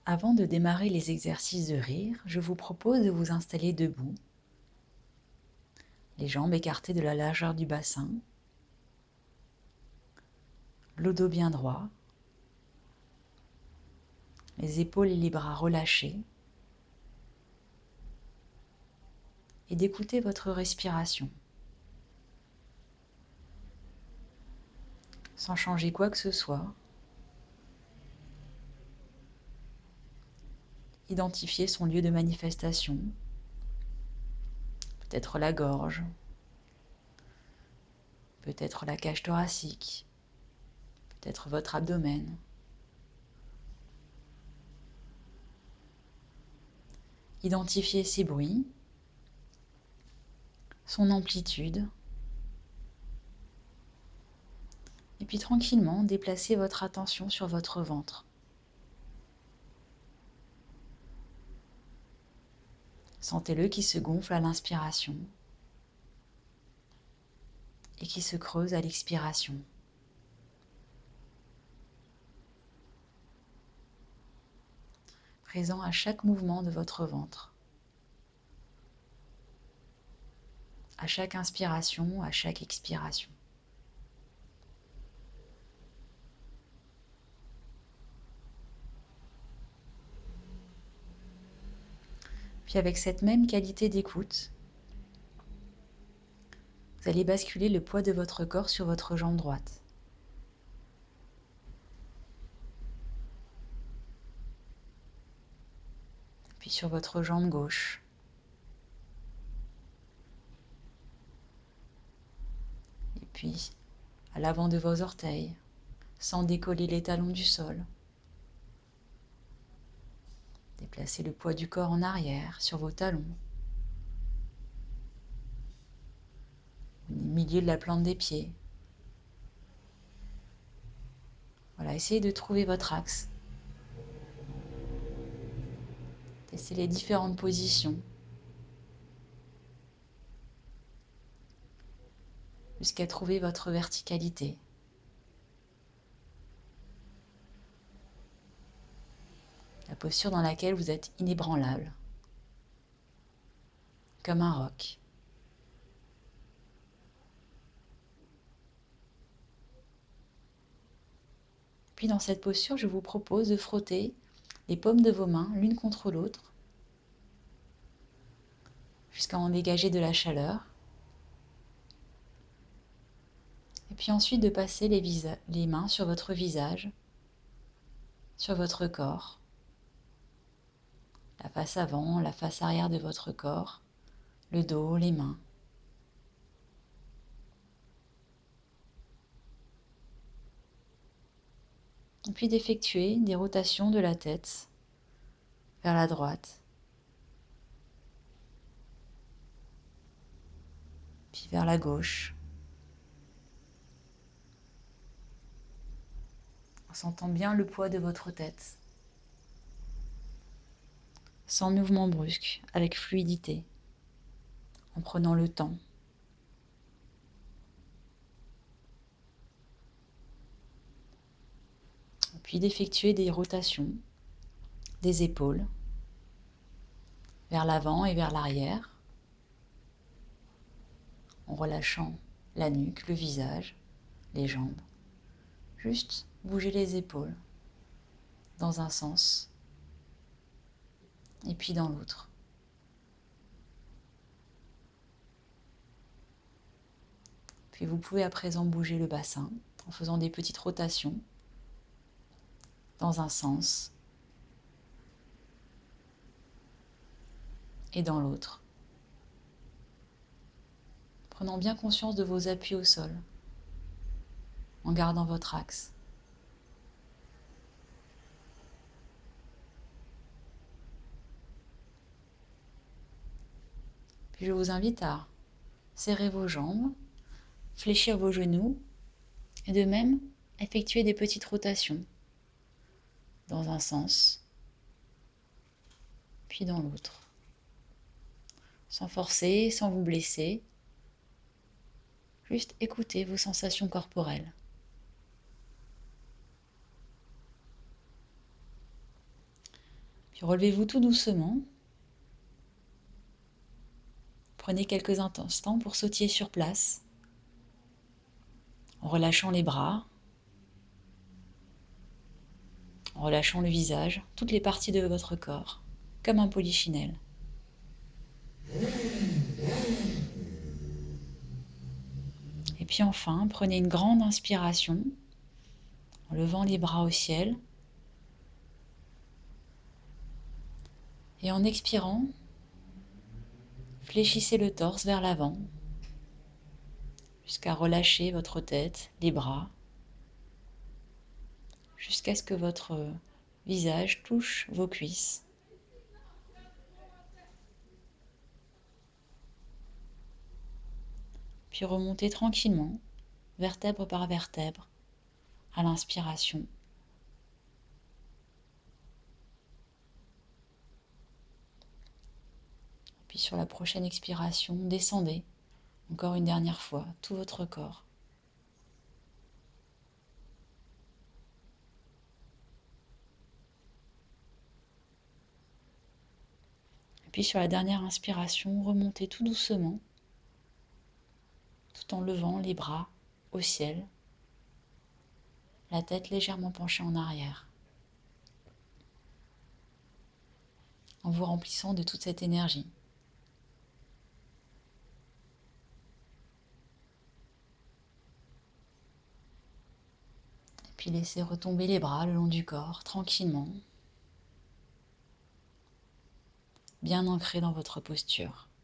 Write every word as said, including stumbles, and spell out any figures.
Avant de démarrer les exercices de rire, je vous propose de vous installer debout, les jambes écartées de la largeur du bassin, le dos bien droit, les épaules et les bras relâchés, et d'écouter votre respiration, sans changer quoi que ce soit. Identifier son lieu de manifestation, peut-être la gorge, peut-être la cage thoracique, peut-être votre abdomen. Identifiez ces bruits, son amplitude, et puis tranquillement déplacez votre attention sur votre ventre. Sentez-le qui se gonfle à l'inspiration et qui se creuse à l'expiration. Présent à chaque mouvement de votre ventre, à chaque inspiration, à chaque expiration. Puis avec cette même qualité d'écoute, vous allez basculer le poids de votre corps sur votre jambe droite. Puis sur votre jambe gauche. Et puis à l'avant de vos orteils, sans décoller les talons du sol. Déplacez le poids du corps en arrière sur vos talons. Au milieu de la plante des pieds. Voilà, essayez de trouver votre axe. Testez les différentes positions. Jusqu'à trouver votre verticalité. La posture dans laquelle vous êtes inébranlable. Comme un roc. Puis dans cette posture, je vous propose de frotter les paumes de vos mains l'une contre l'autre jusqu'à en dégager de la chaleur. Et puis ensuite de passer les, les mains sur votre visage, sur votre corps, la face avant, la face arrière de votre corps, le dos, les mains. Et puis d'effectuer des rotations de la tête vers la droite, puis vers la gauche, en sentant bien le poids de votre tête, sans mouvement brusque, avec fluidité, en prenant le temps. Puis d'effectuer des rotations des épaules vers l'avant et vers l'arrière, en relâchant la nuque, le visage, les jambes. Juste bouger les épaules dans un sens et puis dans l'autre. Puis vous pouvez à présent bouger le bassin en faisant des petites rotations dans un sens et dans l'autre. Prenant bien conscience de vos appuis au sol, en gardant votre axe. Puis je vous invite à serrer vos jambes, fléchir vos genoux et de même effectuer des petites rotations dans un sens puis dans l'autre. Sans forcer, sans vous blesser, juste écoutez vos sensations corporelles. Puis relevez-vous tout doucement. Prenez quelques instants pour sautiller sur place, en relâchant les bras, en relâchant le visage, toutes les parties de votre corps, comme un polichinelle. Et puis enfin, prenez une grande inspiration, en levant les bras au ciel. Et en expirant, fléchissez le torse vers l'avant, jusqu'à relâcher votre tête, les bras, jusqu'à ce que votre visage touche vos cuisses. Puis remontez tranquillement, vertèbre par vertèbre, à l'inspiration. Puis sur la prochaine expiration, descendez encore une dernière fois tout votre corps. Et puis sur la dernière inspiration, remontez tout doucement, tout en levant les bras au ciel, la tête légèrement penchée en arrière, en vous remplissant de toute cette énergie. Et puis laissez retomber les bras le long du corps, tranquillement, bien ancrés dans votre posture.